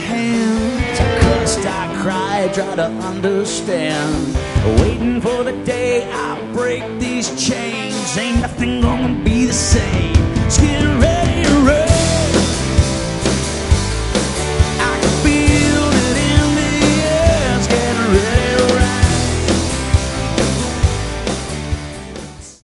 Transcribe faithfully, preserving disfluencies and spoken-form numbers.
hands. I cussed, I cried, try to understand. Waiting for the day I break these chains. Ain't nothing gonna